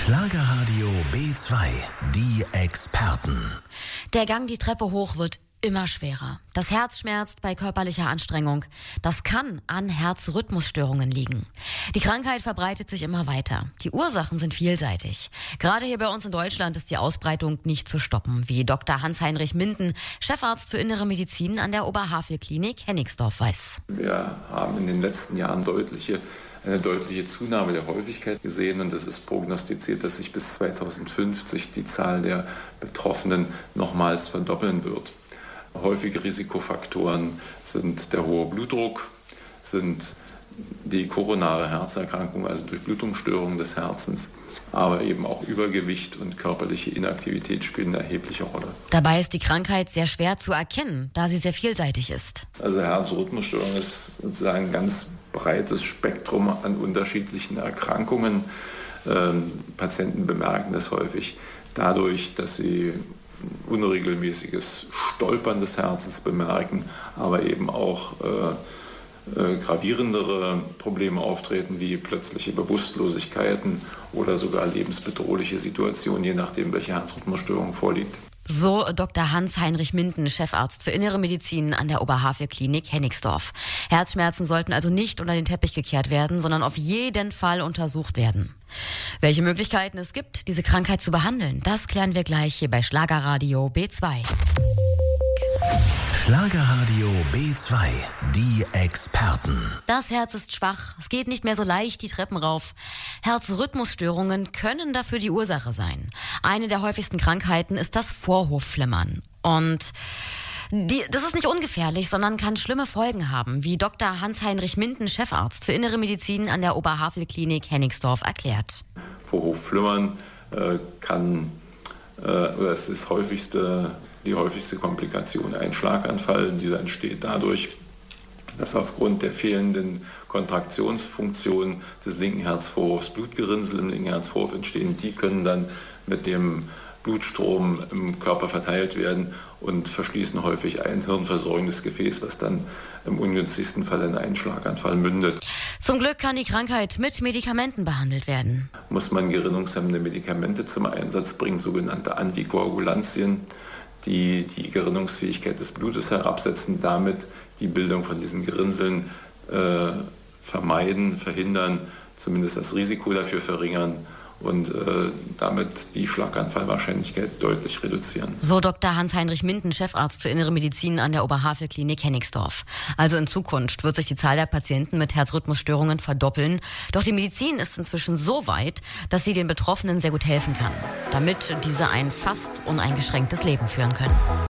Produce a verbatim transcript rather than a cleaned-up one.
Schlagerradio B zwei, die Experten. Der Gang die Treppe hoch wird immer schwerer. Das Herz schmerzt bei körperlicher Anstrengung. Das kann an Herzrhythmusstörungen liegen. Die Krankheit verbreitet sich immer weiter. Die Ursachen sind vielseitig. Gerade hier bei uns in Deutschland ist die Ausbreitung nicht zu stoppen, wie Doktor Hans-Heinrich Minden, Chefarzt für Innere Medizin an der Oberhavel-Klinik Hennigsdorf weiß. Wir haben in den letzten Jahren deutliche eine deutliche Zunahme der Häufigkeit gesehen und es ist prognostiziert, dass sich bis zweitausendfünfzig die Zahl der Betroffenen nochmals verdoppeln wird. Häufige Risikofaktoren sind der hohe Blutdruck, sind die koronare Herzerkrankung, also Durchblutungsstörungen des Herzens, aber eben auch Übergewicht und körperliche Inaktivität spielen eine erhebliche Rolle. Dabei ist die Krankheit sehr schwer zu erkennen, da sie sehr vielseitig ist. Also Herzrhythmusstörung ist sozusagen ein ganz breites Spektrum an unterschiedlichen Erkrankungen. Ähm, Patienten bemerken das häufig dadurch, dass sie unregelmäßiges Stolpern des Herzens bemerken, aber eben auch äh, Äh, gravierendere Probleme auftreten, wie plötzliche Bewusstlosigkeiten oder sogar lebensbedrohliche Situationen, je nachdem, welche Herzrhythmusstörung vorliegt. So Doktor Hans-Heinrich Minden, Chefarzt für Innere Medizin an der Oberhavel-Klinik Hennigsdorf. Herzschmerzen sollten also nicht unter den Teppich gekehrt werden, sondern auf jeden Fall untersucht werden. Welche Möglichkeiten es gibt, diese Krankheit zu behandeln, das klären wir gleich hier bei Schlagerradio B zwei. Schlagerradio B zwei, die Experten. Das Herz ist schwach, es geht nicht mehr so leicht die Treppen rauf. Herzrhythmusstörungen können dafür die Ursache sein. Eine der häufigsten Krankheiten ist das Vorhofflimmern. Und die, das ist nicht ungefährlich, sondern kann schlimme Folgen haben, wie Doktor Hans-Heinrich Minden, Chefarzt für Innere Medizin an der Oberhavel-Klinik Hennigsdorf, erklärt. Vorhofflimmern äh, kann, äh, das ist das häufigste Die häufigste Komplikation ein Schlaganfall. Dieser entsteht dadurch, dass aufgrund der fehlenden Kontraktionsfunktion des linken Herzvorhofs Blutgerinnsel im linken Herzvorhof entstehen. Die können dann mit dem Blutstrom im Körper verteilt werden und verschließen häufig ein hirnversorgendes Gefäß, was dann im ungünstigsten Fall in einen Schlaganfall mündet. Zum Glück kann die Krankheit mit Medikamenten behandelt werden. Muss man gerinnungshemmende Medikamente zum Einsatz bringen, sogenannte Antikoagulantien, die die Gerinnungsfähigkeit des Blutes herabsetzen, damit die Bildung von diesen Gerinnseln äh, vermeiden, verhindern, zumindest das Risiko dafür verringern und äh, damit die Schlaganfallwahrscheinlichkeit deutlich reduzieren. So Doktor Hans-Heinrich Minden, Chefarzt für Innere Medizin an der Oberhavel-Klinik Hennigsdorf. Also in Zukunft wird sich die Zahl der Patienten mit Herzrhythmusstörungen verdoppeln. Doch die Medizin ist inzwischen so weit, dass sie den Betroffenen sehr gut helfen kann, damit diese ein fast uneingeschränktes Leben führen können.